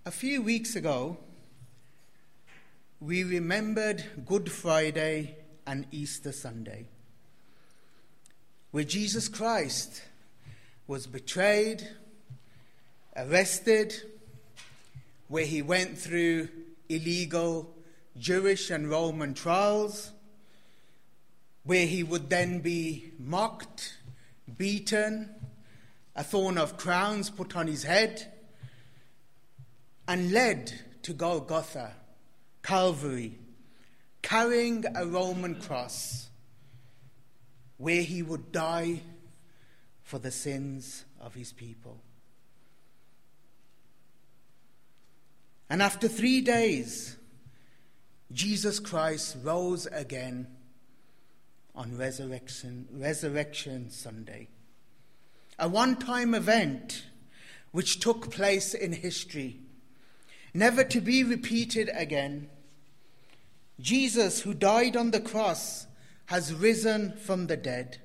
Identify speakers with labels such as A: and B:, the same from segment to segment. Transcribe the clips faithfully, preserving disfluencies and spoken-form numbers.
A: A few weeks ago, we remembered Good Friday and Easter Sunday, where Jesus Christ was betrayed, arrested, where he went through illegal Jewish and Roman trials, where he would then be mocked, beaten, a thorn of crowns put on his head, and led to Golgotha, Calvary, carrying a Roman cross, where he would die for the sins of his people. And after three days, Jesus Christ rose again on Resurrection, Resurrection Sunday, a one-time event which took place in history, never to be repeated again. Jesus, who died on the cross, has risen from the dead.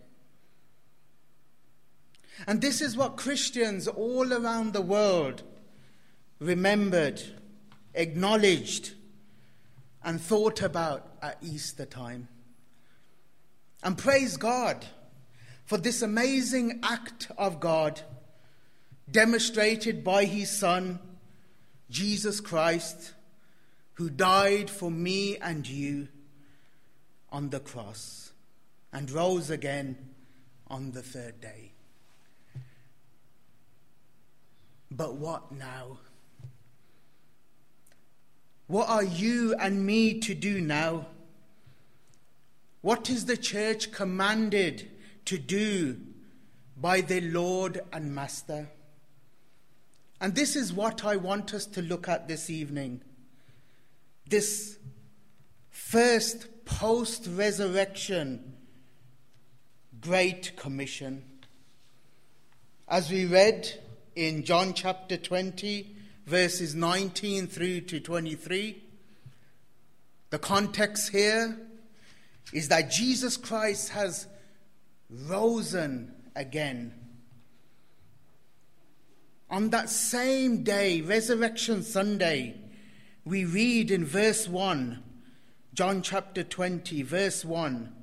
A: And this is what Christians all around the world remembered, acknowledged, and thought about at Easter time. And praise God for this amazing act of God demonstrated by his Son, Jesus Christ, who died for me and you on the cross and rose again on the third day. But what now? What are you and me to do now? What is the church commanded to do by their Lord and Master? And this is what I want us to look at this evening. This first post-resurrection Great Commission. As we read in John chapter twenty, verses nineteen through to twenty-three, the context here is that Jesus Christ has risen again. On that same day, Resurrection Sunday, we read in verse one, John chapter twenty, verse one,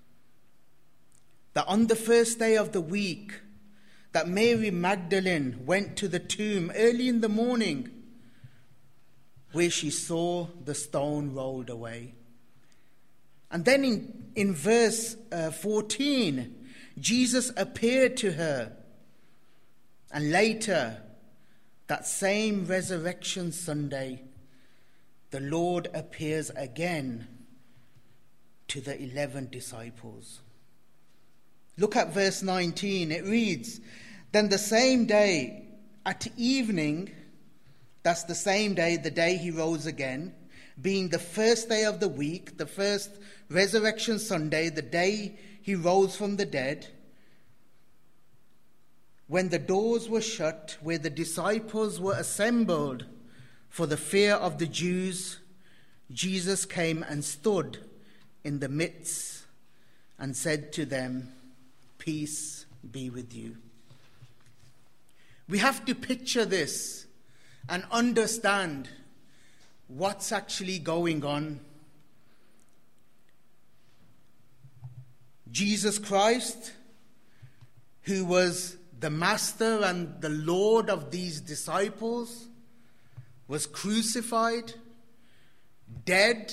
A: that on the first day of the week, that Mary Magdalene went to the tomb early in the morning, where she saw the stone rolled away. And then in, in verse uh, fourteen, Jesus appeared to her. And later, that same Resurrection Sunday, the Lord appears again to the eleven disciples. Look at verse nineteen. It reads, "Then the same day at evening," that's the same day, the day he rose again, being the first day of the week, the first Resurrection Sunday, the day he rose from the dead, when the doors were shut, where the disciples were assembled for the fear of the Jews, Jesus came and stood in the midst and said to them, "Peace be with you." We have to picture this and understand what's actually going on. Jesus Christ, who was the master and the Lord of these disciples, was crucified, dead,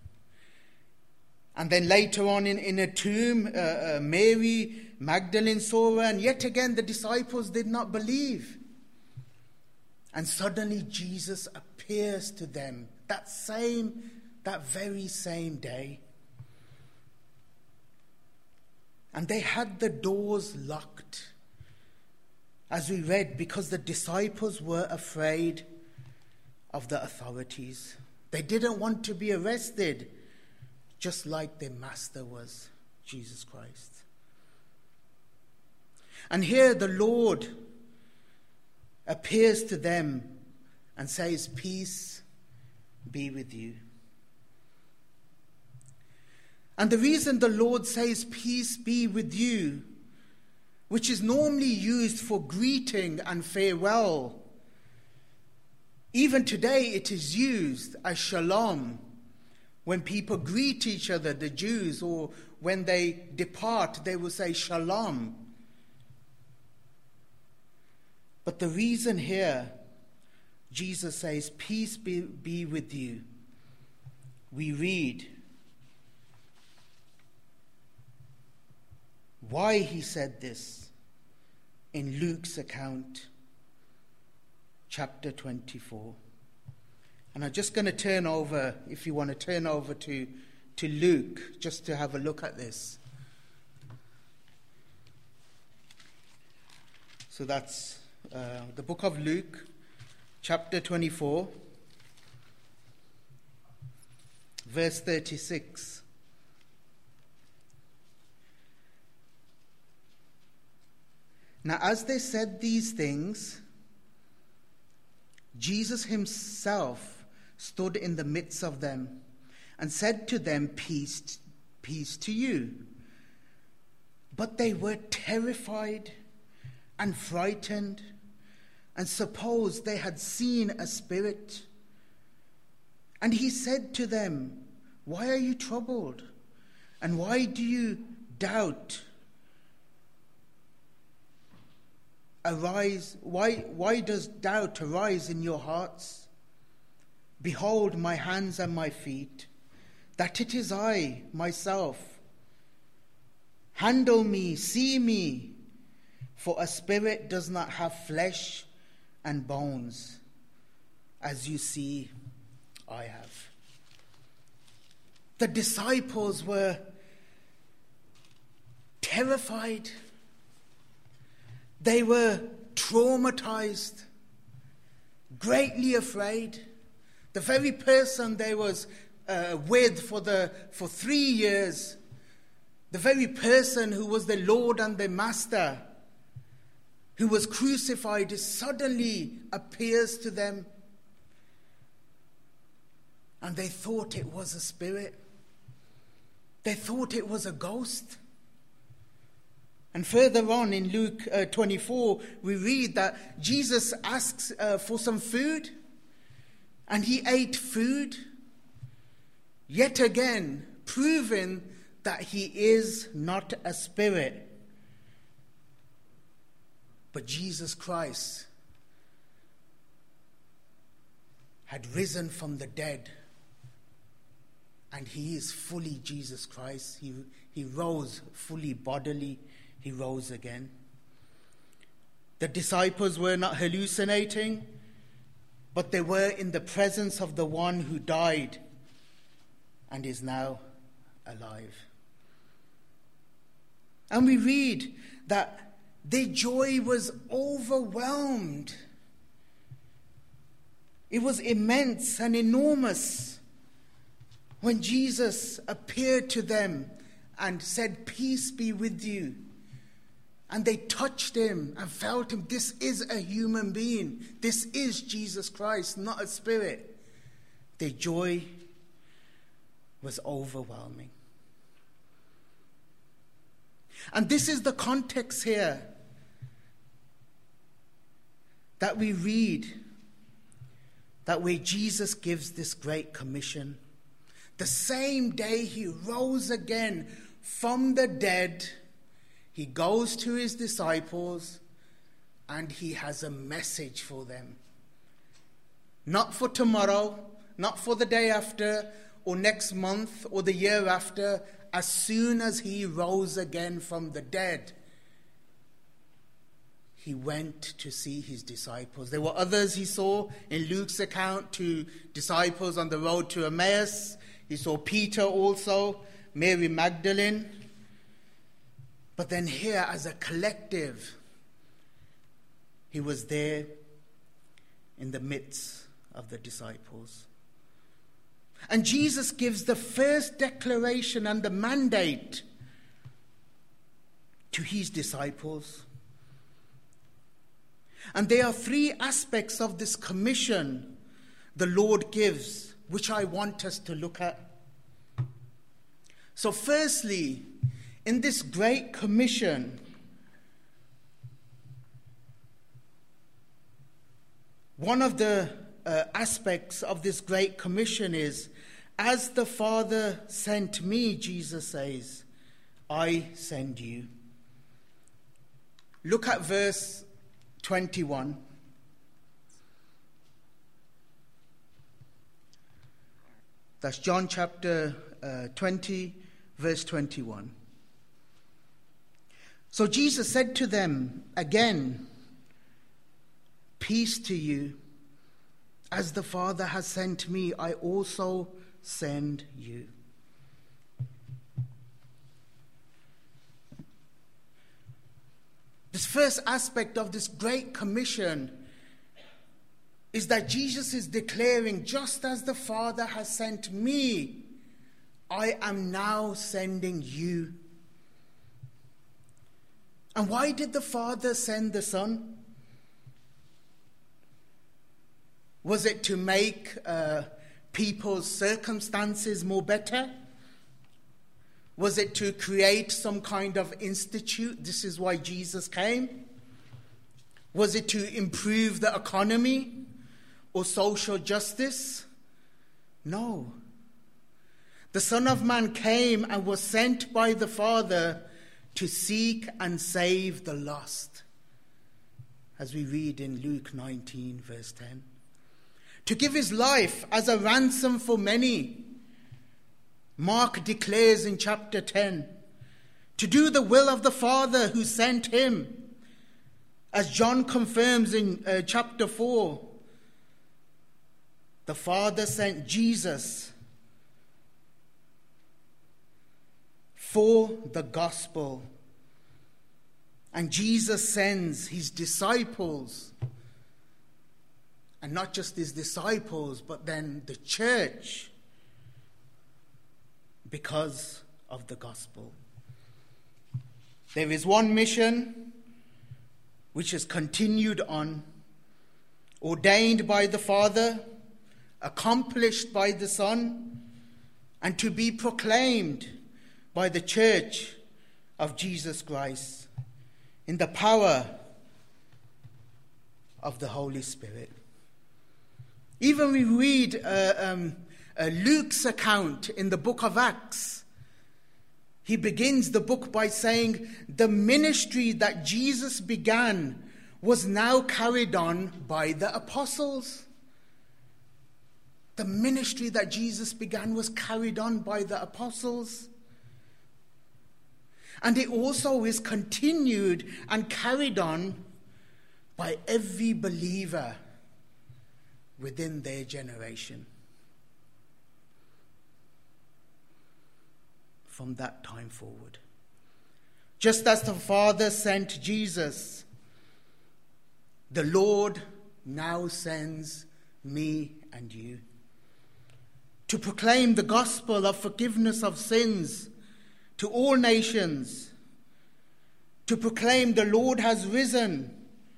A: and then later on in, in a tomb, uh, uh, Mary Magdalene saw her, and yet again the disciples did not believe. And suddenly Jesus appears to them that same, that very same day. And they had the doors locked, as we read, because the disciples were afraid of the authorities. They didn't want to be arrested, just like their master was, Jesus Christ. And here the Lord appears to them and says, "Peace be with you." And the reason the Lord says, "Peace be with you," which is normally used for greeting and farewell, Even today it is used as shalom when people greet each other, the Jews, or when they depart, they will say shalom. But the reason here, Jesus says, peace be, be with you. We read why he said this in Luke's account, chapter twenty-four. And I'm just going to turn over, if you want to turn over to, to Luke, just to have a look at this. So that's uh, the book of Luke, chapter twenty-four, verse thirty-six. Now, as they said these things, Jesus himself stood in the midst of them and said to them, peace, peace to you. But they were terrified and frightened and supposed they had seen a spirit. And he said to them, why are you troubled? And why do you doubt? Arise, why, why does doubt arise in your hearts? Behold my hands and my feet, that it is I, myself. Handle me, see me, for a spirit does not have flesh and bones, as you see I have. The disciples were terrified. They were traumatized, greatly afraid. The very person they was uh, with for the for three years, the very person who was the Lord and the Master, who was crucified, suddenly appears to them. And they thought it was a spirit. They thought it was a ghost. And further on in Luke uh, twenty-four, we read that Jesus asks uh, for some food, and he ate food, yet again proving that he is not a spirit, but Jesus Christ had risen from the dead, and he is fully Jesus Christ. He, he rose fully bodily. He rose again. The disciples were not hallucinating, but they were in the presence of the one who died and is now alive. And we read that their joy was overwhelmed. It was immense and enormous when Jesus appeared to them and said, peace be with you. And they touched him and felt him. This is a human being. This is Jesus Christ, not a spirit. Their joy was overwhelming. And this is the context here that we read, that where Jesus gives this great commission. The same day he rose again from the dead, he goes to his disciples and he has a message for them. Not for tomorrow, not for the day after, or next month, or the year after. As soon as he rose again from the dead, he went to see his disciples. There were others he saw in Luke's account, two disciples on the road to Emmaus. He saw Peter also, Mary Magdalene. But then here, as a collective, he was there in the midst of the disciples. And Jesus gives the first declaration and the mandate to his disciples. And there are three aspects of this commission the Lord gives, which I want us to look at. So firstly, in this great commission, one of the uh, aspects of this Great Commission is, as the Father sent me, Jesus says, I send you. Look at verse twenty-one. That's John chapter uh, twenty, verse twenty-one. So Jesus said to them again, peace to you. As the Father has sent me, I also send you. This first aspect of this Great Commission is that Jesus is declaring, just as the Father has sent me, I am now sending you. And why did the Father send the Son? Was it to make uh, people's circumstances more better? Was it to create some kind of institute? This is why Jesus came. Was it to improve the economy or social justice? No. The Son of Man came and was sent by the Father to seek and save the lost, as we read in Luke nineteen, verse ten. To give his life as a ransom for many, Mark declares in chapter ten, to do the will of the Father who sent him, as John confirms in uh, chapter four. The Father sent Jesus for the gospel, and Jesus sends his disciples, and not just his disciples, but then the church, because of the gospel. There is one mission which is continued on, ordained by the Father, accomplished by the Son, and to be proclaimed by the church of Jesus Christ in the power of the Holy Spirit. Even we read uh, um, uh, Luke's account in the book of Acts. He begins the book by saying, the ministry that Jesus began was now carried on by the apostles. The ministry that Jesus began was carried on by the apostles. And it also is continued and carried on by every believer within their generation. From that time forward. Just as the Father sent Jesus, the Lord now sends me and you to proclaim the gospel of forgiveness of sins to all nations, to proclaim the Lord has risen,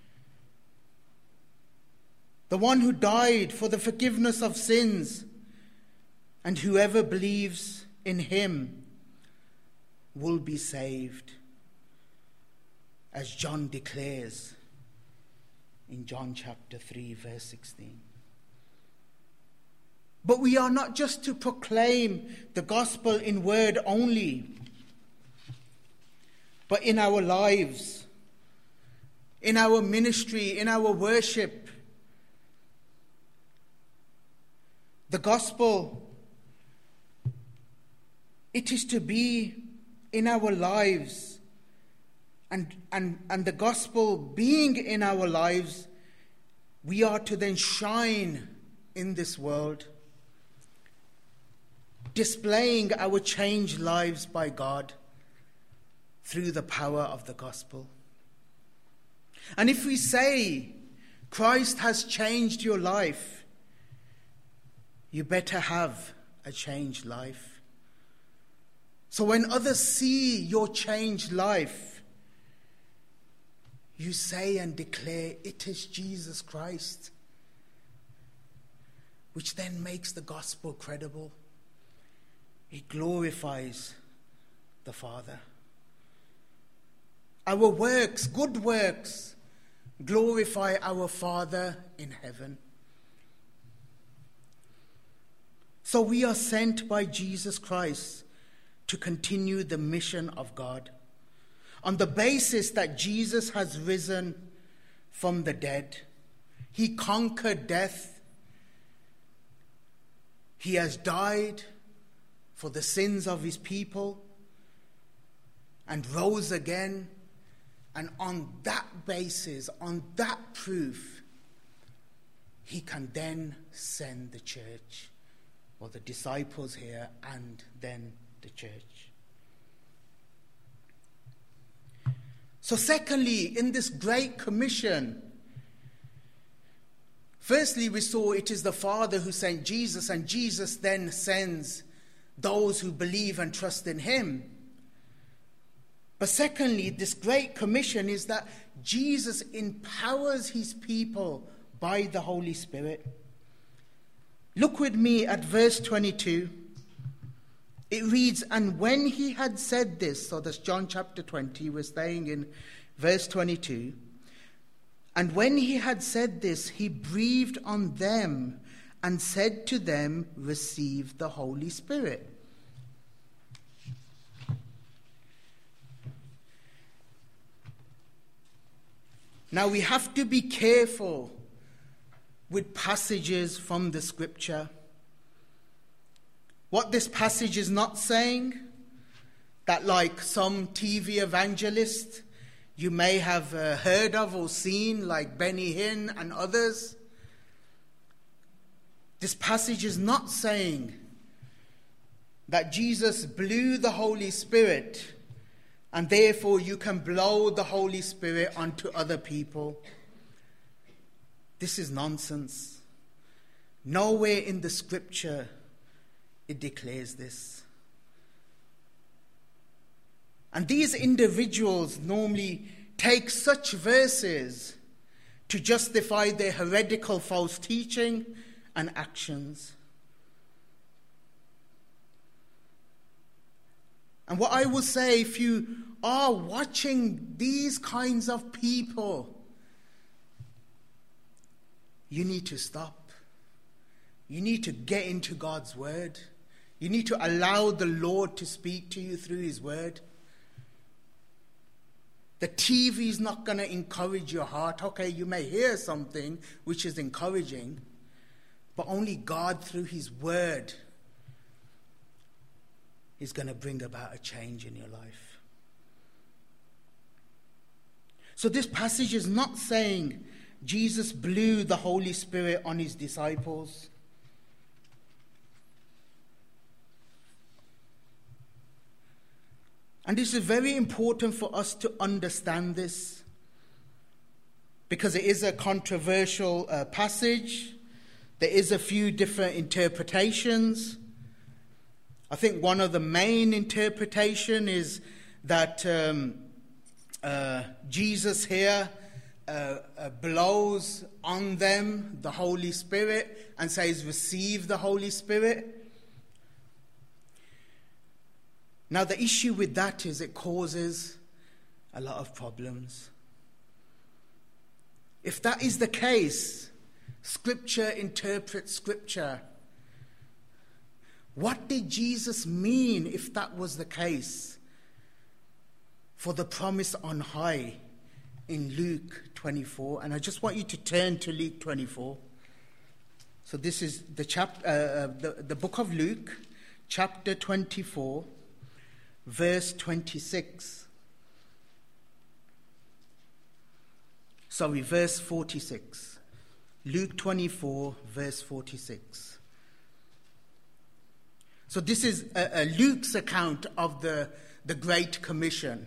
A: the one who died for the forgiveness of sins, and whoever believes in him will be saved, as John declares in John chapter three, verse sixteen. But we are not just to proclaim the gospel in word only, but in our lives, in our ministry, in our worship. The gospel, it is to be in our lives, and, and, and the gospel being in our lives, we are to then shine in this world, displaying our changed lives by God through the power of the gospel. And if we say Christ has changed your life, you better have a changed life. So when others see your changed life, you say and declare, it is Jesus Christ, which then makes the gospel credible. It glorifies the Father. Our works, good works, glorify our Father in heaven. So we are sent by Jesus Christ to continue the mission of God on the basis that Jesus has risen from the dead. He conquered death. He has died for the sins of his people and rose again. And on that basis, on that proof, he can then send the church, or the disciples here, and then the church. So secondly, in this great commission, firstly we saw it is the Father who sent Jesus, and Jesus then sends those who believe and trust in him. But secondly, this great commission is that Jesus empowers his people by the Holy Spirit. Look with me at verse twenty-two. It reads, and when he had said this, so that's John chapter twenty, we're staying in verse twenty-two. And when he had said this, he breathed on them and said to them, receive the Holy Spirit. Now we have to be careful with passages from the scripture. What this passage is not saying, that like some T V evangelist you may have uh, heard of or seen, like Benny Hinn and others, this passage is not saying that Jesus blew the Holy Spirit and therefore you can blow the Holy Spirit onto other people. This is nonsense. Nowhere in the scripture it declares this. And these individuals normally take such verses to justify their heretical false teaching and actions. And what I will say, if you are watching these kinds of people, you need to stop. You need to get into God's word. You need to allow the Lord to speak to you through his word. The T V is not going to encourage your heart. Okay, you may hear something which is encouraging, but only God through his word is going to bring about a change in your life. So this passage is not saying Jesus blew the Holy Spirit on his disciples. And this is very important for us to understand this, because it is a controversial uh, passage. There is a few different interpretations. I think one of the main interpretation is that um, uh, Jesus here uh, uh, blows on them the Holy Spirit and says, receive the Holy Spirit. Now the issue with that is it causes a lot of problems. If that is the case, Scripture interprets Scripture. What did Jesus mean if that was the case for the promise on high in Luke twenty-four? And I just want you to turn to Luke twenty-four. So this is the, chap- uh, the, the book of Luke, chapter twenty-four, verse twenty-six. Sorry, verse forty-six. Luke twenty-four, verse forty-six. So this is a, a Luke's account of the, the Great Commission.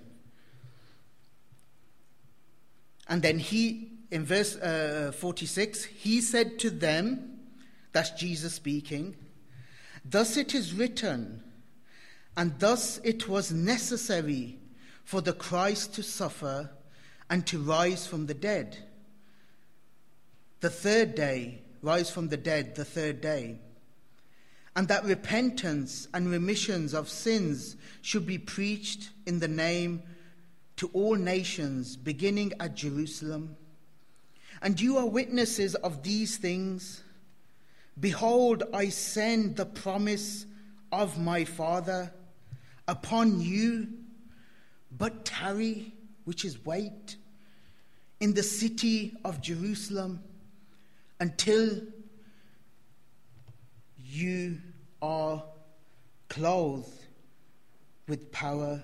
A: And then he, in verse uh, forty-six, he said to them, that's Jesus speaking, thus it is written, and thus it was necessary for the Christ to suffer and to rise from the dead. The third day, rise from the dead the third day. And that repentance and remissions of sins should be preached in the name to all nations, beginning at Jerusalem. And you are witnesses of these things. Behold, I send the promise of my Father upon you, but tarry, which is wait, in the city of Jerusalem until you are clothed with power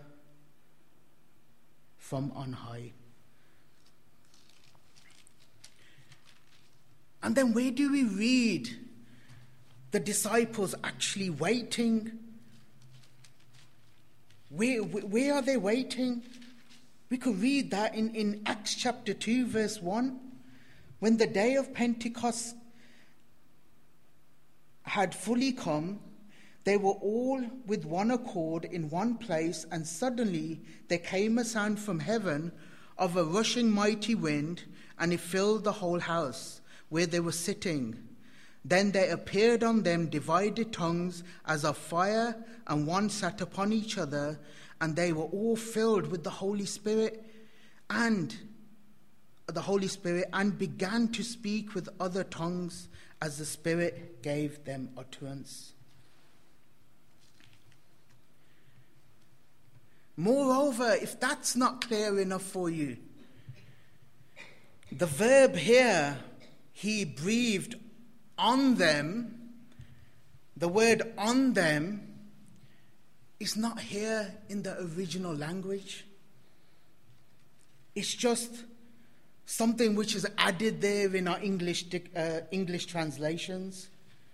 A: from on high. And then where do we read the disciples actually waiting? Where, where are they waiting? We could read that in, in Acts chapter two, verse one. When the day of Pentecost had fully come, they were all with one accord in one place, and suddenly there came a sound from heaven of a rushing mighty wind, and it filled the whole house where they were sitting. Then there appeared on them divided tongues as of fire, and one sat upon each other, and they were all filled with the Holy Spirit and the Holy Spirit and began to speak with other tongues as the Spirit gave them utterance. Moreover, if that's not clear enough for you, the verb here, he breathed on them, the word on them is not here in the original language. It's just something which is added there in our English, uh, English translations.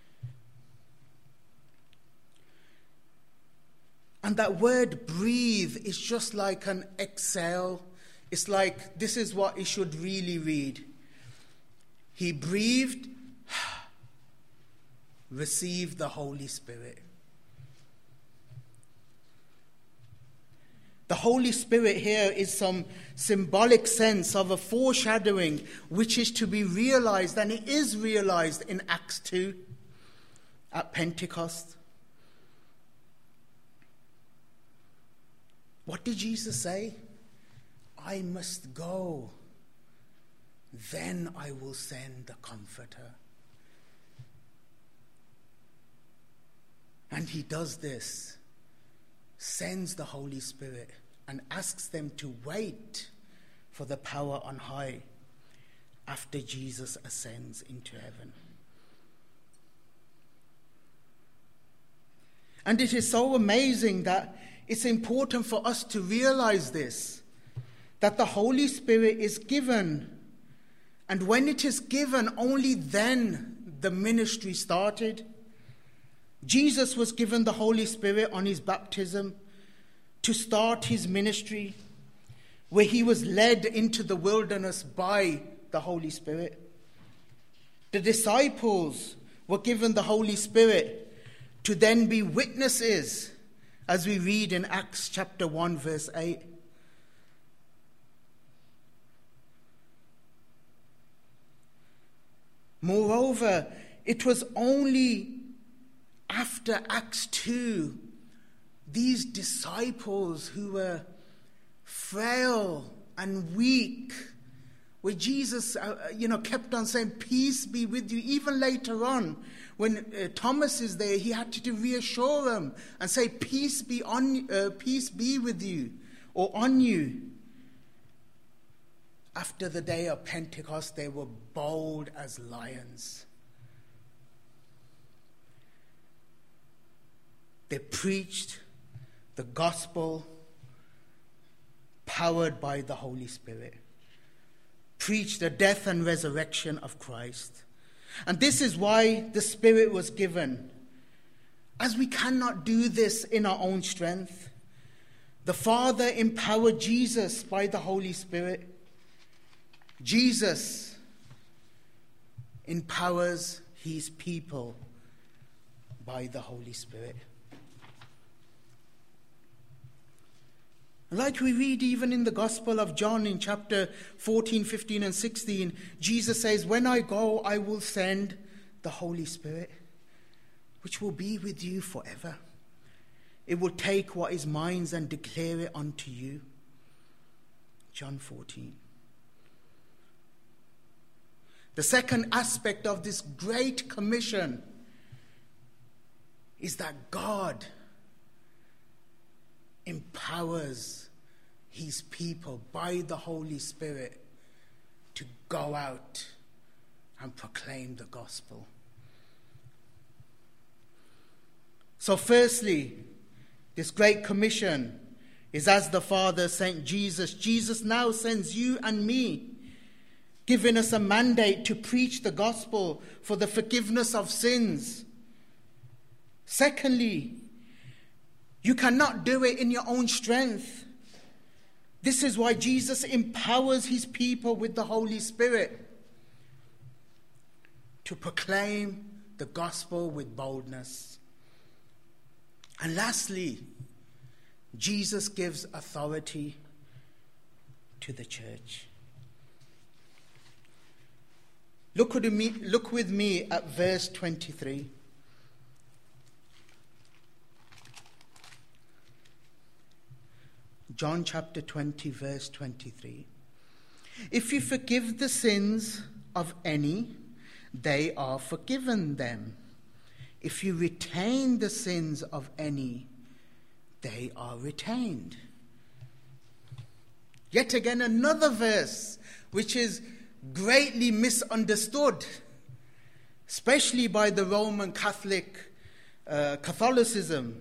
A: And that word breathe is just like an exhale. It's like, this is what it should really read. He breathed, received the Holy Spirit. The Holy Spirit here is some symbolic sense of a foreshadowing which is to be realized, and it is realized in Acts two at Pentecost. What did Jesus say? I must go, then I will send the Comforter. And he does this, sends the Holy Spirit and asks them to wait for the power on high after Jesus ascends into heaven. And it is so amazing that it's important for us to realize this, that the Holy Spirit is given, and when it is given, only then the ministry started. Jesus was given the Holy Spirit on his baptism to start his ministry, where he was led into the wilderness by the Holy Spirit. The disciples were given the Holy Spirit to then be witnesses, as we read in Acts chapter one, verse eight. Moreover, it was only after Acts two, these disciples who were frail and weak, where Jesus, uh, you know, kept on saying, peace be with you. Even later on, when uh, Thomas is there, he had to, to reassure them and say, peace be on, uh, peace be with you, or on you. After the day of Pentecost, they were bold as lions. They preached the gospel powered by the Holy Spirit. Preached the death and resurrection of Christ. And this is why the Spirit was given. As we cannot do this in our own strength, the Father empowered Jesus by the Holy Spirit. Jesus empowers his people by the Holy Spirit. Like we read even in the Gospel of John in chapter fourteen, fifteen and sixteen, Jesus says, when I go, I will send the Holy Spirit, which will be with you forever. It will take what is mine and declare it unto you. John fourteen. The second aspect of this great commission is that God empowers his people by the Holy Spirit to go out and proclaim the gospel. So firstly, this Great Commission is as the Father sent Jesus. Jesus now sends you and me, giving us a mandate to preach the gospel for the forgiveness of sins. Secondly, you cannot do it in your own strength. This is why Jesus empowers his people with the Holy Spirit to proclaim the gospel with boldness. And lastly, Jesus gives authority to the church. Look with me, look with me at verse twenty-three. John chapter twenty, verse twenty-three. If you forgive the sins of any, they are forgiven them. If you retain the sins of any, they are retained. Yet again, another verse which is greatly misunderstood, especially by the Roman Catholic uh, Catholicism.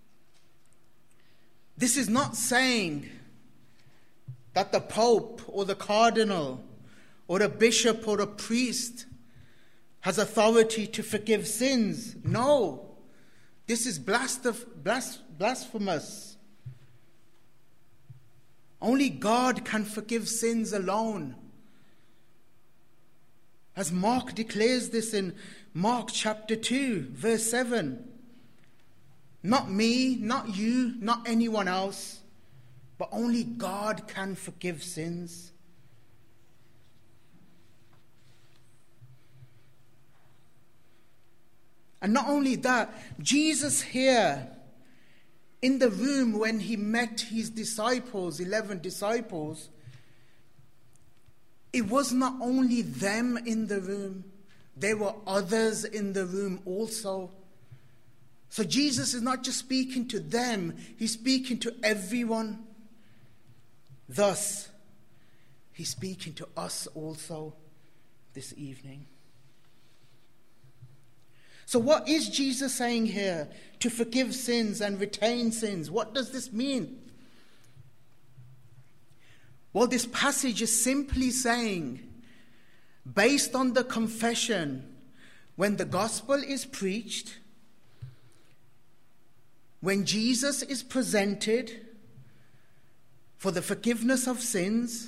A: This is not saying that the Pope or the Cardinal or a bishop or a priest has authority to forgive sins. No, this is blasphemous. Only God can forgive sins alone. As Mark declares this in Mark chapter two, verse seven. Not me, not you, not anyone else, but only God can forgive sins. And not only that, Jesus here in the room when he met his disciples, eleven disciples, it was not only them in the room, there were others in the room also. So Jesus is not just speaking to them, he's speaking to everyone. Thus, he's speaking to us also this evening. So what is Jesus saying here? To forgive sins and retain sins. What does this mean? Well, this passage is simply saying, based on the confession, when the gospel is preached, when Jesus is presented for the forgiveness of sins,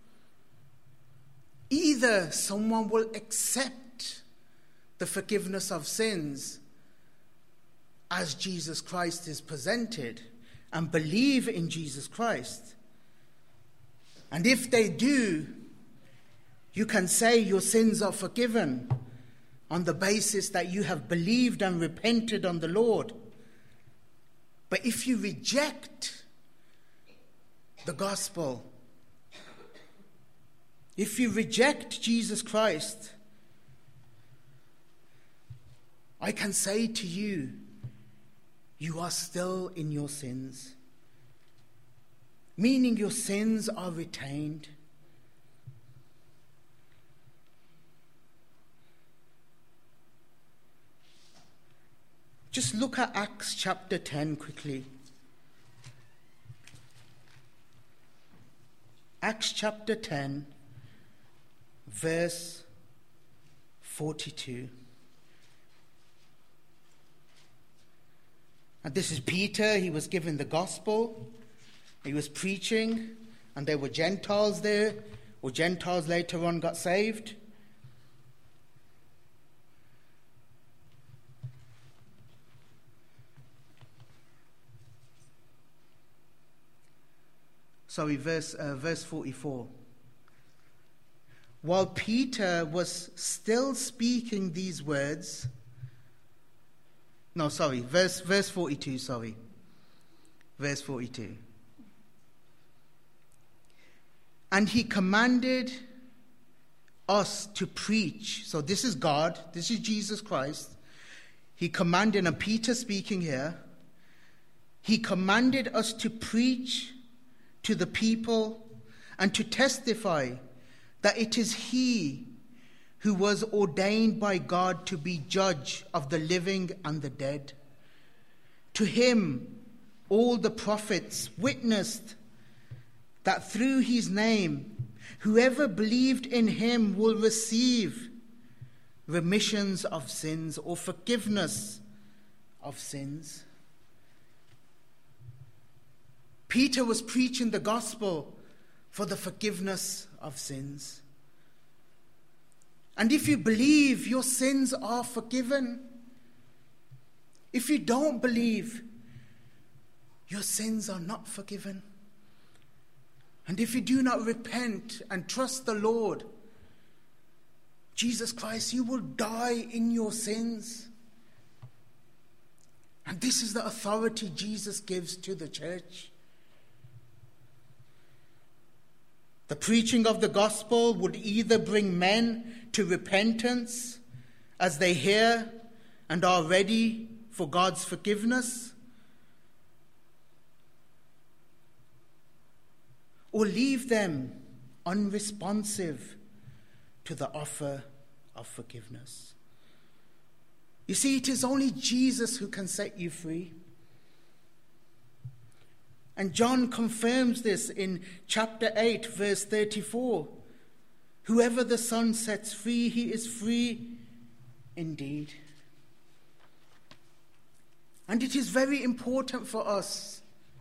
A: either someone will accept the forgiveness of sins as Jesus Christ is presented and believe in Jesus Christ. And if they do, you can say your sins are forgiven on the basis that you have believed and repented on the Lord. But if you reject the gospel, if you reject Jesus Christ, I can say to you, you are still in your sins. Meaning your sins are retained. Just look at Acts chapter ten quickly. Acts chapter ten, verse forty-two. And this is Peter. He was given the gospel. He was preaching, and there were Gentiles there, or Gentiles later on got saved. Sorry, verse, uh, verse forty-four. While Peter was still speaking these words, no, sorry, verse, verse forty-two, sorry. Verse forty-two. And he commanded us to preach. So this is God, this is Jesus Christ. he commanded, and Peter speaking here, he commanded us to preach to the people and to testify that it is he who was ordained by God to be judge of the living and the dead. To him all the prophets witnessed that through his name whoever believed in him will receive remissions of sins or forgiveness of sins. Peter was preaching the gospel for the forgiveness of sins. And if you believe, your sins are forgiven. If you don't believe, your sins are not forgiven. And if you do not repent and trust the Lord Jesus Christ, you will die in your sins. And this is the authority Jesus gives to the church. The preaching of the gospel would either bring men to repentance as they hear and are ready for God's forgiveness, or leave them unresponsive to the offer of forgiveness. You see, it is only Jesus who can set you free. And John confirms this in chapter eight, verse thirty-four. Whoever the Son sets free, he is free indeed. And it is very important for us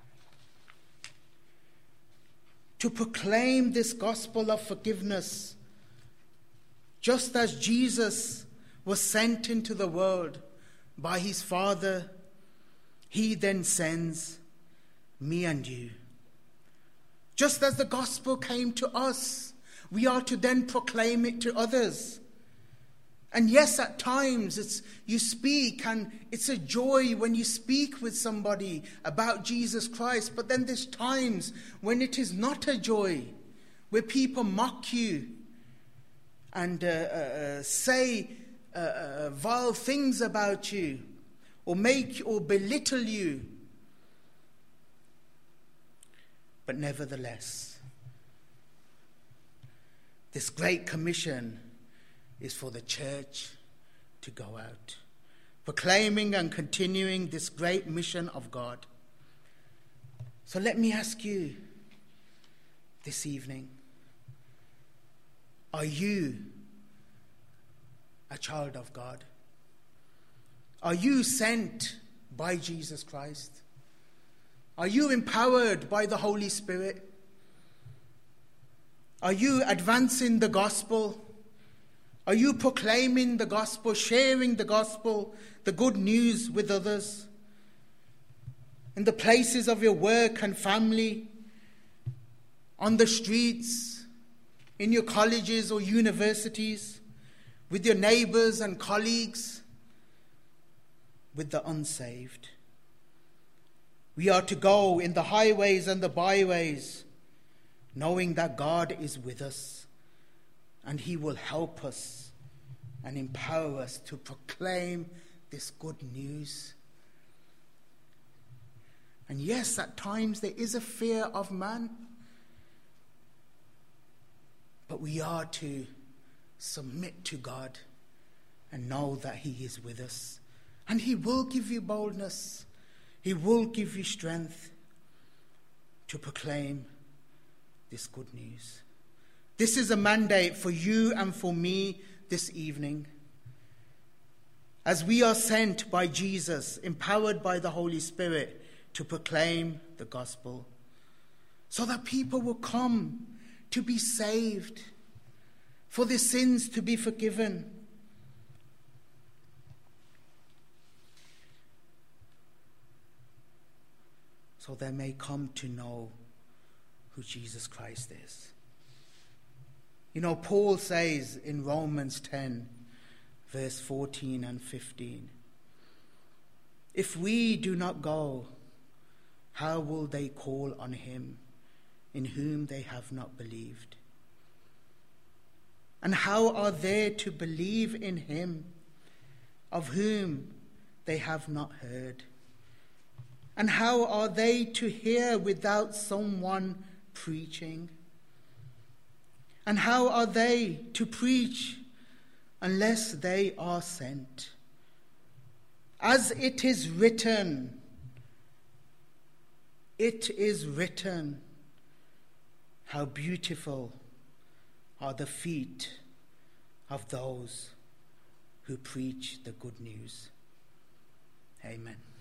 A: to proclaim this gospel of forgiveness, just as Jesus was sent into the world by his Father. He then sends me and you. Just as the gospel came to us, we are to then proclaim it to others. And yes, at times it's you speak and it's a joy when you speak with somebody about Jesus Christ. But then there's times when it is not a joy, where people mock you and uh, uh, say uh, uh, vile things about you, or make or belittle you. But nevertheless, this great commission is for the church to go out, proclaiming and continuing this great mission of God. So let me ask you this evening, are you a child of God? Are you sent by Jesus Christ? Are you empowered by the Holy Spirit? Are you advancing the gospel? Are you proclaiming the gospel, sharing the gospel, the good news with others? In the places of your work and family, on the streets, in your colleges or universities, with your neighbors and colleagues, with the unsaved. We are to go in the highways and the byways, knowing that God is with us and he will help us and empower us to proclaim this good news. And yes, at times there is a fear of man, but we are to submit to God and know that he is with us. And he will give you boldness. He will give you strength to proclaim this good news. This is a mandate for you and for me this evening. As we are sent by Jesus, empowered by the Holy Spirit, to proclaim the gospel, so that people will come to be saved, for their sins to be forgiven. So they may come to know who Jesus Christ is. You know, Paul says in Romans ten, verse fourteen and fifteen, if we do not go, how will they call on him in whom they have not believed? And how are they to believe in him of whom they have not heard? And how are they to hear without someone preaching? And how are they to preach unless they are sent? As it is written, it is written, how beautiful are the feet of those who preach the good news. Amen.